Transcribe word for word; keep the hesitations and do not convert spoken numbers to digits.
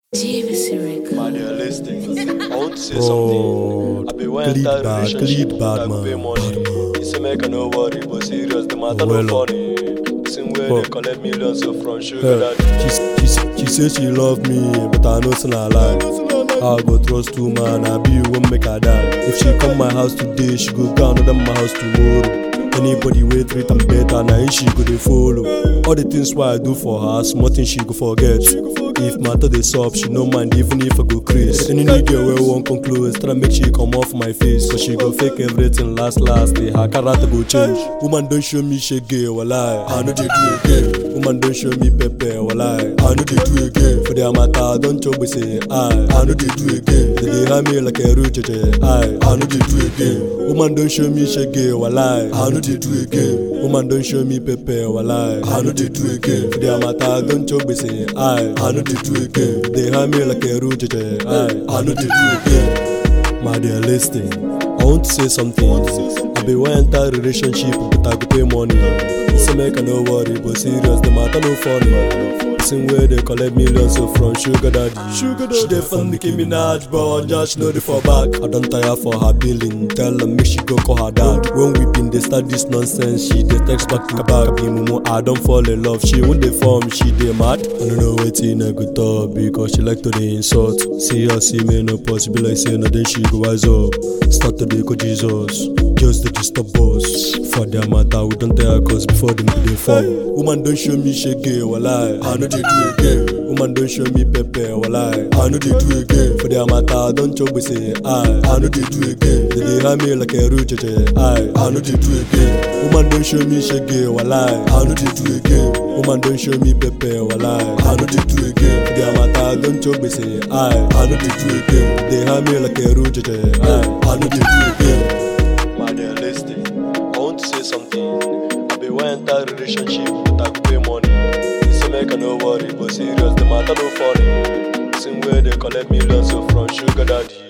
G V C Records. Man, you're listening. I want to say Bro, something. I be one clean entire bad, relationship clean bad, that go man. pay money. You say make I no worry, but serious, the matter Well, no funny. Same way well. they collect millions so from sugar Hey, daddy. she, she, she say she love me, but I know it's not a lie. I go trust two man, I be won't make her die. If she come my house today, she go go another my house tomorrow. Anybody wey treat am better, na him she go dey follow. All the things why I do for her, small things she go forget. If matter dey sup, she no mind even if I go craze. Any new girl wey wan come close, try make she come off my face, cause she go fake everything last last day. Her character go change. Woman don show me shege, walai, I no dey do again. Woman don show me pepper, walai, I no dey do again. For their matter, don chop say I, I no dey do again. They dey harm me like a roach, I, I no dey do again. Woman don show me shege, walai, I no dey do again. Woman don show me pepper, walai, I no dey do again. For their matter, don chop say I, I no dey do again. They harm me like a roach, I, I no dey do again. My dear listening, I want to say something. I be one entire relationship, but I go pay money. Say make I no worry, but serious, the matter no funny. Same way they collect millions so from sugar daddy. Sugar daddy. She dey fund Nicki Minaj, but just know the for back. I don't tire for her billing. Tell her make she go call her dad. When we been they start this nonsense, she dey text back to back. Be mumu, I don't fall in love. She won't dey form, she dey mad. I don't know wetin I go talk because she like to dey insult. See her see me no possible like say no then she go wise up. Start to dey go Jesus. Just the disturb us. For their matter, we don't tell cause before them do they fall. Woman don't show me shege, walai, I know they do again. Woman don't show me pepper, walai, I know they do again. For their matter, don't chop we say I, I know they do again. They dey harm me like a roach, I, I know they do again. Woman don't show me shege, walai, I know they do again. Woman don't show me pepper, walai, I know they do again. For their matter, don't chop we say I, I know they do again. They harm me like a roach, I, I know they do again. Man, you're listening. I want to say something. I be one entire relationship, but I go pay money. You say make I no worry, but serious, the matter no funny. Same way they collect millions so from sugar daddy.